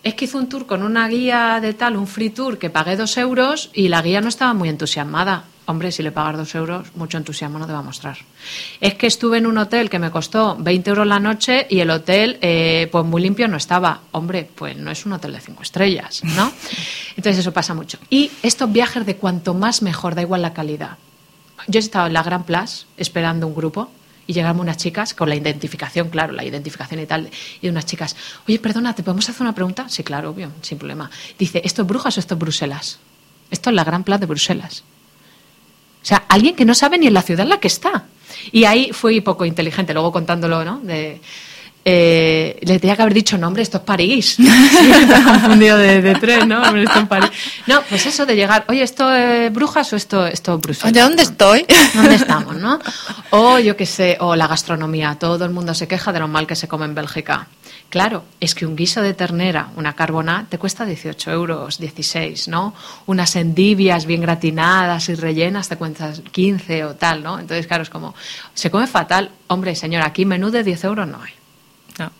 es que hizo un tour con una guía de tal, un free tour, que pagué 2 euros y la guía no estaba muy entusiasmada. Hombre, si le pagas 2 euros, mucho entusiasmo no te va a mostrar. Es que estuve en un hotel que me costó 20 euros la noche y el hotel, pues muy limpio no estaba. Hombre, pues no es un hotel de 5 estrellas, ¿no? Entonces eso pasa mucho. Y estos viajes de cuanto más mejor, da igual la calidad. Yo he estado en la Gran Place esperando un grupo y llegaron unas chicas con la identificación, claro, la identificación y tal, y unas chicas, oye, perdona, ¿te podemos hacer una pregunta? Sí, claro, obvio, sin problema. Dice, ¿esto es Brujas o esto es Bruselas? Esto es la Gran Place de Bruselas. O sea, alguien que no sabe ni en la ciudad en la que está. Y ahí fui poco inteligente, luego contándolo, ¿no? Le tenía que haber dicho, no, hombre, esto es París. Sí, te has confundido de tren, ¿no? Hombre, esto es París. No, pues eso de llegar, oye, ¿esto es Brujas o esto es Bruselas? Oye, ¿dónde estoy? ¿Dónde estamos, no? O yo qué sé, o la gastronomía. Todo el mundo se queja de lo mal que se come en Bélgica. Claro, es que un guiso de ternera, una carbonara, te cuesta 18 euros, 16, ¿no? Unas endivias bien gratinadas y rellenas te cuentas 15 o tal, ¿no? Entonces, claro, es como, se come fatal. Hombre, señora, aquí menú de 10 euros no hay. No.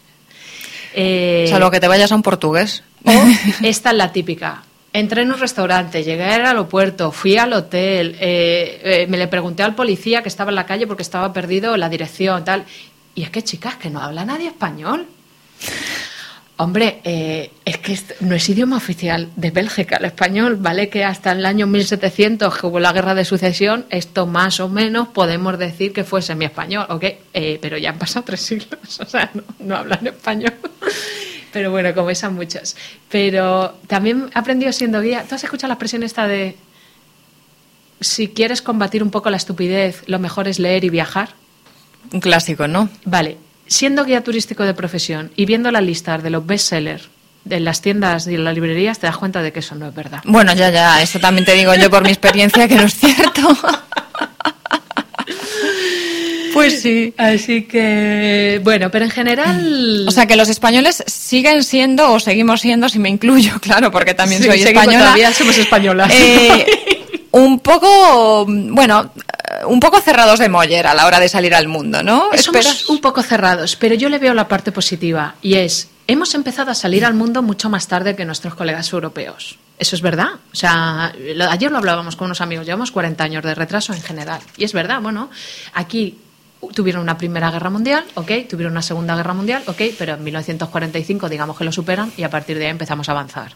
Salvo que te vayas a un portugués. O esta es la típica. Entré en un restaurante, llegué al aeropuerto, fui al hotel, me le pregunté al policía que estaba en la calle porque estaba perdido la dirección, tal. Y es que, chicas, que no habla nadie español. Hombre, es que no es idioma oficial de Bélgica el español, ¿vale? Que hasta el año 1700, que hubo la guerra de sucesión, esto más o menos podemos decir que fue semi-español, ¿ok? Pero ya han pasado 3 siglos, o sea, no hablan español. Pero bueno, como esas muchas. Pero también he aprendido siendo guía. ¿Tú has escuchado la expresión esta de si quieres combatir un poco la estupidez, lo mejor es leer y viajar? Un clásico, ¿no? Vale. Siendo guía turístico de profesión y viendo las listas de los bestsellers de las tiendas y en las librerías, te das cuenta de que eso no es verdad. Bueno, ya, esto también te digo yo por mi experiencia que no es cierto. Pues sí. Así que, bueno, pero en general... O sea, que los españoles siguen siendo, o seguimos siendo, si me incluyo, claro, porque también soy española. Todavía somos españolas. Un poco, bueno, un poco cerrados de moller a la hora de salir al mundo, ¿no? Somos un poco cerrados, pero yo le veo la parte positiva y es, hemos empezado a salir al mundo mucho más tarde que nuestros colegas europeos. Eso es verdad. O sea, ayer lo hablábamos con unos amigos, llevamos 40 años de retraso en general. Y es verdad, bueno, aquí tuvieron una Primera Guerra Mundial, ok, tuvieron una Segunda Guerra Mundial, ok, pero en 1945 digamos que lo superan y a partir de ahí empezamos a avanzar.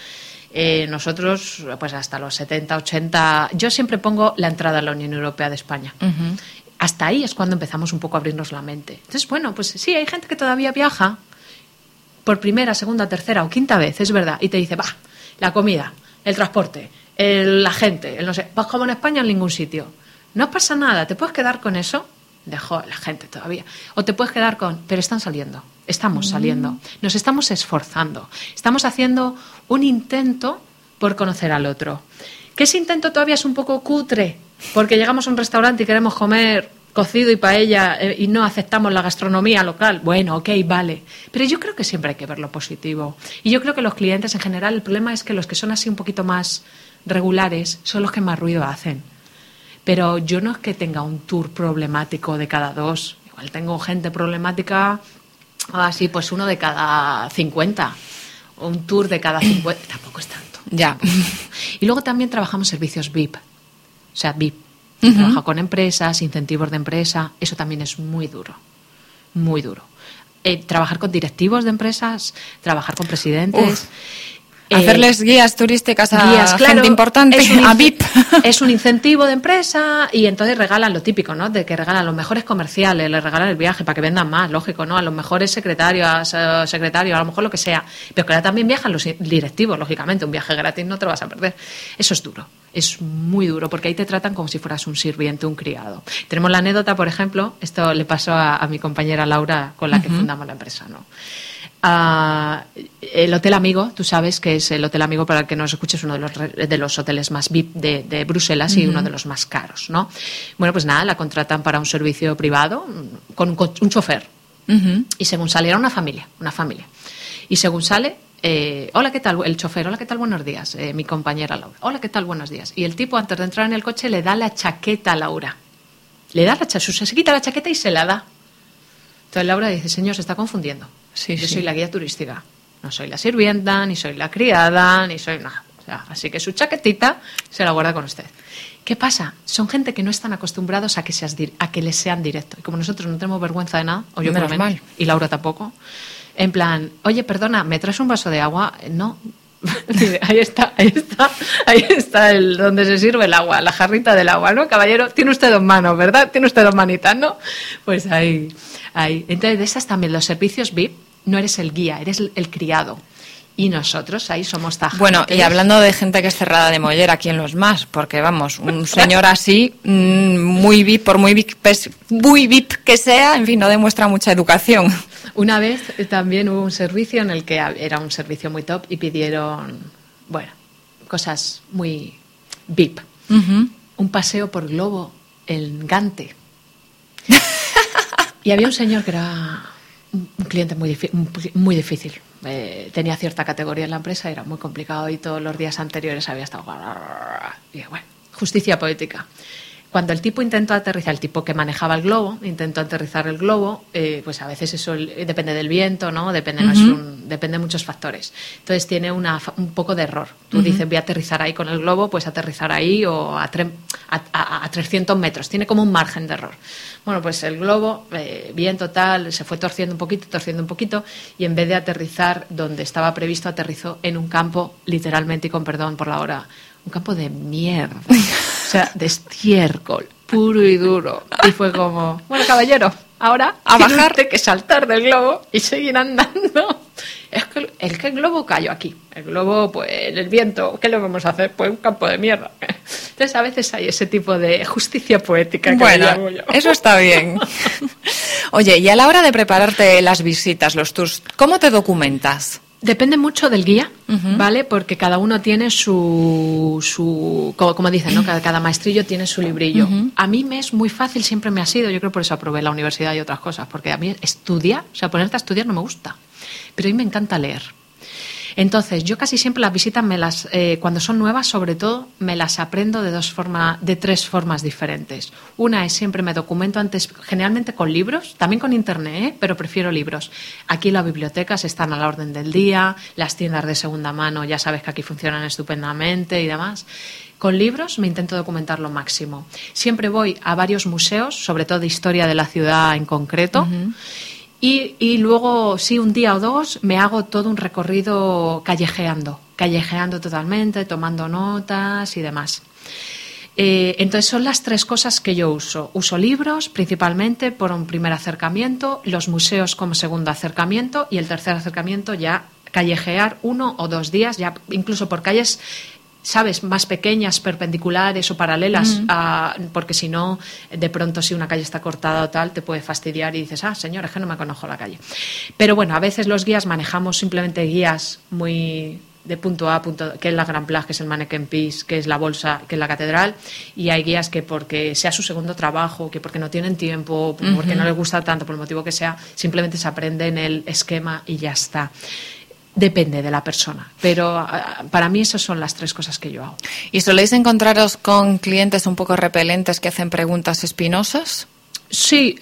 Nosotros, pues hasta los 70, 80... Yo siempre pongo la entrada a la Unión Europea de España. Uh-huh. Hasta ahí es cuando empezamos un poco a abrirnos la mente. Entonces, bueno, pues sí, hay gente que todavía viaja por primera, segunda, tercera o quinta vez, es verdad, y te dice, la comida, el transporte, la gente, el no sé, pues como en España en ningún sitio. No pasa nada, ¿te puedes quedar con eso? Dejó la gente todavía. O te puedes quedar con, pero están saliendo, estamos saliendo, nos estamos esforzando, estamos haciendo un intento por conocer al otro. Que ese intento todavía es un poco cutre, porque llegamos a un restaurante y queremos comer cocido y paella y no aceptamos la gastronomía local. Bueno, ok, vale. Pero yo creo que siempre hay que ver lo positivo. Y yo creo que los clientes en general, el problema es que los que son así un poquito más regulares son los que más ruido hacen. Pero yo no es que tenga un tour problemático de cada 2. Igual tengo gente problemática, así pues uno de cada 50. O un tour de cada 50. Tampoco es tanto. Ya. Y luego también trabajamos servicios VIP. O sea, VIP. Uh-huh. Trabaja con empresas, incentivos de empresa. Eso también es muy duro. Muy duro. Trabajar con directivos de empresas, trabajar con presidentes... Hacerles guías turísticas a guías, claro, gente importante, a VIP. Es un incentivo de empresa y entonces regalan lo típico, ¿no? De que regalan los mejores comerciales, les regalan el viaje para que vendan más, lógico, ¿no? A los mejores secretarios, a lo mejor lo que sea. Pero que ahora también viajan los directivos, lógicamente. Un viaje gratis no te lo vas a perder. Eso es duro, es muy duro, porque ahí te tratan como si fueras un sirviente, un criado. Tenemos la anécdota, por ejemplo, esto le pasó a mi compañera Laura con la que fundamos la empresa, ¿no? El Hotel Amigo, tú sabes que es el Hotel Amigo, para el que nos escuches, uno de los hoteles más VIP de Bruselas y uno de los más caros, ¿no? Bueno, pues nada, la contratan para un servicio privado con un chofer. Y según sale, era una familia. Y según sale, hola, ¿qué tal? El chofer, hola, ¿qué tal? Buenos días. Mi compañera Laura, hola, ¿qué tal? Buenos días. Y el tipo, antes de entrar en el coche, le da la chaqueta a Laura. Se quita la chaqueta y se la da. Entonces Laura dice, señor, se está confundiendo. Sí, Yo soy la guía turística. No soy la sirvienta, ni soy la criada, ni soy nada. O sea, así que su chaquetita se la guarda con usted. ¿Qué pasa? Son gente que no están acostumbrados a que les sean directos. Y como nosotros no tenemos vergüenza de nada, o yo por lo menos, y Laura tampoco, en plan, oye, perdona, ¿me traes un vaso de agua? No. ahí está donde se sirve el agua, la jarrita del agua, ¿no? Caballero, tiene usted 2 manos, ¿verdad? Tiene usted 2 manitas, ¿no? Pues ahí. Entonces, de esas también, los servicios VIP, no eres el guía, eres el criado. Y nosotros ahí somos tajantes. Bueno, y hablando de gente que es cerrada de mollera, ¿quién los más? Porque, vamos, un señor así, muy VIP, por muy VIP que sea, en fin, no demuestra mucha educación. Una vez también hubo un servicio en el que era un servicio muy top y pidieron, bueno, cosas muy VIP. Uh-huh. Un paseo por globo en Gante. Y había un señor que era un cliente muy difícil. Tenía cierta categoría en la empresa, era muy complicado y todos los días anteriores había estado... Y bueno, justicia poética. Cuando el tipo intentó aterrizar, el tipo que manejaba el globo, intentó aterrizar el globo, pues a veces eso depende del viento, ¿no? Depende de muchos factores. Entonces tiene un poco de error. Tú dices, voy a aterrizar ahí con el globo, pues aterrizar ahí o a 300 metros. Tiene como un margen de error. Bueno, pues el globo, viento tal, se fue torciendo un poquito, y en vez de aterrizar donde estaba previsto, aterrizó en un campo, literalmente, y con perdón por la hora, un campo de mierda. O sea, de estiércol, puro y duro. Y fue como, bueno, caballero, ahora a bajarte que saltar del globo y seguir andando. Es que el globo cayó aquí. El globo, pues, el viento, ¿qué le vamos a hacer? Pues un campo de mierda. Entonces, a veces hay ese tipo de justicia poética que bueno, me llamo yo. Eso está bien. Oye, y a la hora de prepararte las visitas, los tours, ¿cómo te documentas? Depende mucho del guía, ¿vale? Porque cada uno tiene su como dicen, ¿no? Cada maestrillo tiene su librillo. A mí me es muy fácil, siempre me ha sido, yo creo por eso aprobé la universidad y otras cosas, porque a mí ponerte a estudiar no me gusta, pero a mí me encanta leer. Entonces, yo casi siempre las visitas cuando son nuevas, sobre todo, me las aprendo de 3 formas diferentes. Una es siempre me documento antes, generalmente con libros, también con internet, pero prefiero libros. Aquí las bibliotecas están a la orden del día, las tiendas de segunda mano, ya sabes que aquí funcionan estupendamente y demás. Con libros me intento documentar lo máximo. Siempre voy a varios museos, sobre todo de historia de la ciudad en concreto. Y luego, sí, un día o 2, me hago todo un recorrido callejeando totalmente, tomando notas y demás. Entonces, son las 3 cosas que yo uso. Uso libros, principalmente, por un primer acercamiento, los museos como segundo acercamiento, y el tercer acercamiento ya callejear 1 o 2 días, ya incluso por calles, ¿sabes?, más pequeñas, perpendiculares o paralelas, porque si no, de pronto si una calle está cortada o tal, te puede fastidiar y dices, señor, es que no me conozco la calle. Pero bueno, a veces los guías manejamos simplemente guías muy de punto A, que es la Gran Place, que es el Mannequin Peace, que es la Bolsa, que es la Catedral, y hay guías que porque sea su segundo trabajo, que porque no tienen tiempo, porque no les gusta tanto, por el motivo que sea, simplemente se aprenden el esquema y ya está. Depende de la persona, pero para mí esas son las 3 cosas que yo hago. ¿Y soléis encontraros con clientes un poco repelentes que hacen preguntas espinosas? Sí,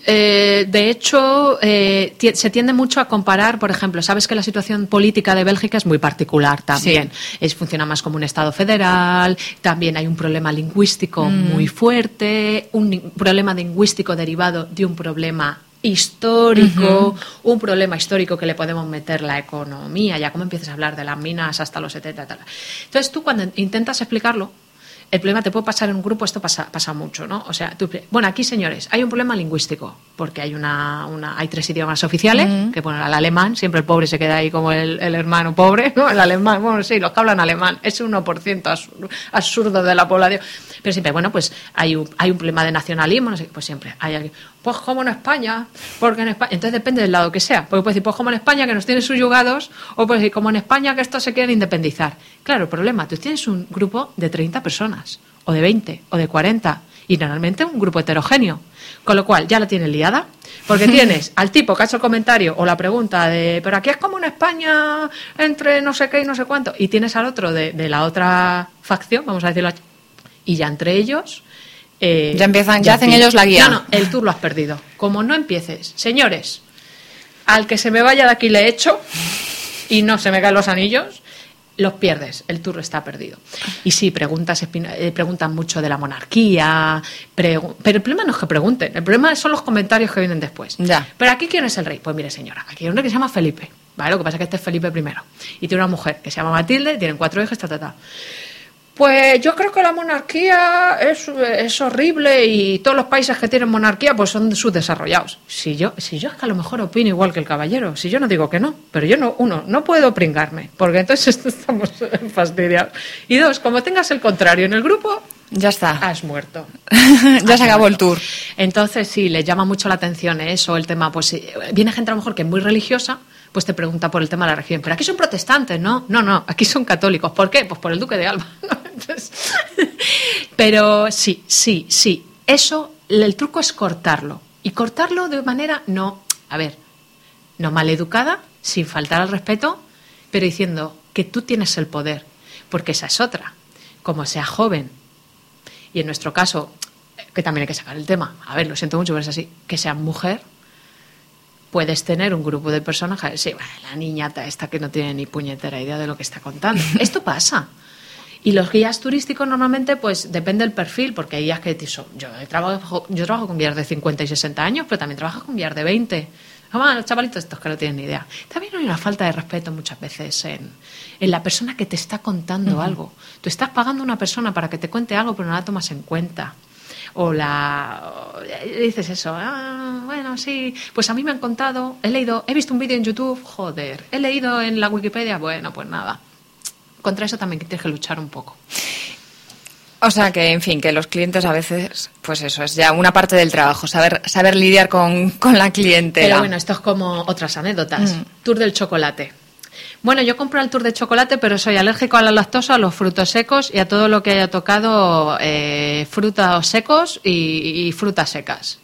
de hecho se tiende mucho a comparar, por ejemplo, sabes que la situación política de Bélgica es muy particular también, sí. Funciona más como un Estado federal, también hay un problema lingüístico muy fuerte, un problema lingüístico derivado de un problema histórico, un problema histórico que le podemos meter la economía, ya como empiezas a hablar de las minas hasta los 70 y tal. Entonces tú cuando intentas explicarlo, el problema te puede pasar en un grupo, esto pasa mucho, ¿no? O sea, bueno, aquí, señores, hay un problema lingüístico, porque hay hay 3 idiomas oficiales, que bueno, el alemán, siempre el pobre se queda ahí como el hermano pobre, ¿no? El alemán, bueno, sí, los que hablan alemán, es un 1% absurdo de la población, pero siempre, bueno, pues hay un problema de nacionalismo, no sé, pues siempre hay alguien, pues como en España, porque en España, entonces depende del lado que sea, porque puedes decir, pues como en España que nos tienen subyugados, o puedes decir, como en España que estos se quieren independizar. Claro, el problema, tú tienes un grupo de 30 personas, o de 20, o de 40, y normalmente un grupo heterogéneo, con lo cual ya la tienes liada, porque tienes al tipo que ha hecho el comentario o la pregunta de, pero aquí es como en España entre no sé qué y no sé cuánto, y tienes al otro de la otra facción, vamos a decirlo, y ya entre ellos... ya hacen ellos la guía. No, el tour lo has perdido. Como no empieces, señores, al que se me vaya de aquí le echo, y no se me caen los anillos, los pierdes, el tour está perdido. Y sí, preguntan mucho de la monarquía, pero el problema no es que pregunten, el problema son los comentarios que vienen después. Ya. ¿Pero aquí quién es el rey? Pues mire, señora, aquí hay un rey que se llama Felipe, ¿vale? Lo que pasa es que este es Felipe I, y tiene una mujer que se llama Matilde, tienen 4 hijos, Pues yo creo que la monarquía es horrible y todos los países que tienen monarquía pues son subdesarrollados. Si yo es que a lo mejor opino igual que el caballero, si yo no digo que no, pero yo no puedo pringarme, porque entonces estamos fastidiados. Y 2, como tengas el contrario en el grupo, ya está. Has muerto. Ya se acabó el tour. Entonces sí, les llama mucho la atención eso, el tema, pues viene gente a lo mejor que es muy religiosa, pues te pregunta por el tema de la religión. Pero aquí son protestantes, ¿no? No, aquí son católicos. ¿Por qué? Pues por el duque de Alba. Entonces, pero sí. Eso, el truco es cortarlo. Y cortarlo de manera no maleducada, sin faltar al respeto, pero diciendo que tú tienes el poder. Porque esa es otra. Como sea joven, y en nuestro caso, que también hay que sacar el tema, lo siento mucho, pero es así, que sea mujer, puedes tener un grupo de personas, sí, la niñata esta que no tiene ni puñetera idea de lo que está contando. Esto pasa. Y los guías turísticos normalmente, pues depende del perfil, porque hay guías que son... Yo trabajo con guías de 50 y 60 años, pero también trabajo con guías de 20. Los chavalitos estos que no tienen ni idea. También hay una falta de respeto muchas veces en la persona que te está contando algo. Tú estás pagando a una persona para que te cuente algo, pero no la tomas en cuenta. O dices eso, bueno, sí, pues a mí me han contado, he visto un vídeo en YouTube, joder, he leído en la Wikipedia, bueno, pues nada. Contra eso también tienes que luchar un poco. O sea que, en fin, que los clientes a veces, pues eso, es ya una parte del trabajo, saber lidiar con la clientela. Pero bueno, esto es como otras anécdotas. Tour del chocolate. Bueno, yo compro el tour de chocolate, pero soy alérgico a la lactosa, a los frutos secos y a todo lo que haya tocado frutos secos y frutas secas.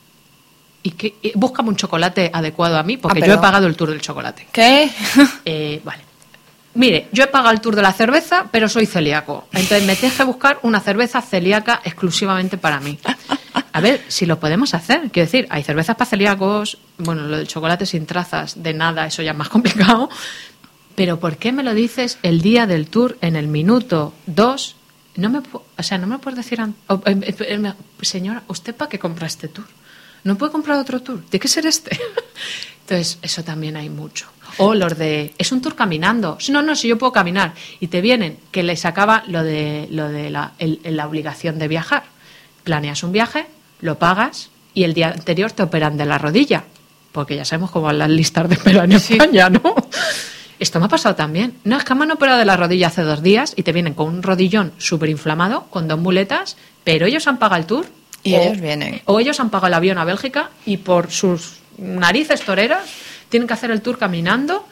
Y búscame un chocolate adecuado a mí, porque yo he pagado el tour del chocolate. ¿Qué? Vale. Mire, yo he pagado el tour de la cerveza, pero soy celíaco. Entonces me tienes que buscar una cerveza celíaca exclusivamente para mí. A ver si lo podemos hacer. Quiero decir, hay cervezas para celíacos, bueno, lo del chocolate sin trazas de nada, eso ya es más complicado. Pero ¿por qué me lo dices el día del tour, en el minuto 2? No me puedes decir... Señora, ¿usted para qué compra este tour? ¿No puede comprar otro tour? ¿Tiene que ser este? Entonces, eso también hay mucho. O los de... Es un tour caminando. No, si yo puedo caminar. Y te vienen que les acaba lo de la obligación de viajar. Planeas un viaje, lo pagas y el día anterior te operan de la rodilla. Porque ya sabemos cómo van las listas de espera en España, ¿no? Esto me ha pasado también. No, es que me han operado de la rodilla hace 2 días y te vienen con un rodillón súper inflamado, con 2 muletas, pero ellos han pagado el tour. Y ellos vienen. O ellos han pagado el avión a Bélgica y por sus narices toreras tienen que hacer el tour caminando.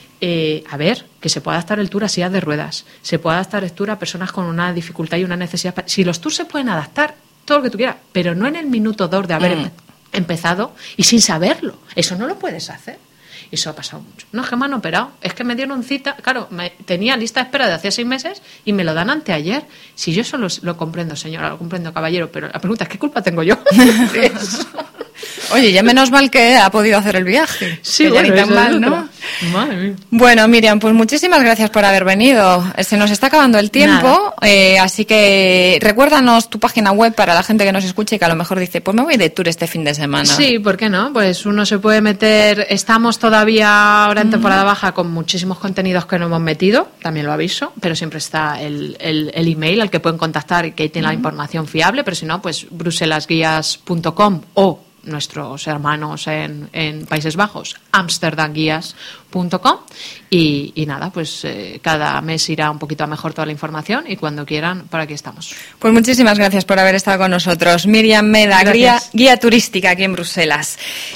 Que se pueda adaptar el tour a sillas de ruedas, se puede adaptar el tour a personas con una dificultad y una necesidad. Si los tours se pueden adaptar, todo lo que tú quieras, pero no en el minuto 2 de haber empezado y sin saberlo. Eso no lo puedes hacer. Y eso ha pasado mucho. No, es que me han operado. Es que me dieron cita. Claro, tenía lista de espera de hacía 6 meses y me lo dan anteayer. Si yo eso lo comprendo, señora, lo comprendo, caballero, pero la pregunta es, ¿qué culpa tengo yo de eso? Oye, ya menos mal que ha podido hacer el viaje. Sí, bueno, ni tan mal, ¿no? Madre mía. Bueno, Miriam, pues muchísimas gracias por haber venido. Se nos está acabando el tiempo, así que recuérdanos tu página web para la gente que nos escuche y que a lo mejor dice, pues me voy de tour este fin de semana. Sí, ¿por qué no? Pues uno se puede meter... Estamos todavía ahora en temporada baja con muchísimos contenidos que no hemos metido, también lo aviso, pero siempre está el email al que pueden contactar y que tiene la información fiable, pero si no, pues bruselasguías.com o nuestros hermanos en Países Bajos, amsterdamguías.com y nada, pues cada mes irá un poquito a mejor toda la información y cuando quieran, por aquí estamos. Pues muchísimas gracias por haber estado con nosotros. Miriam Meda, guía turística aquí en Bruselas.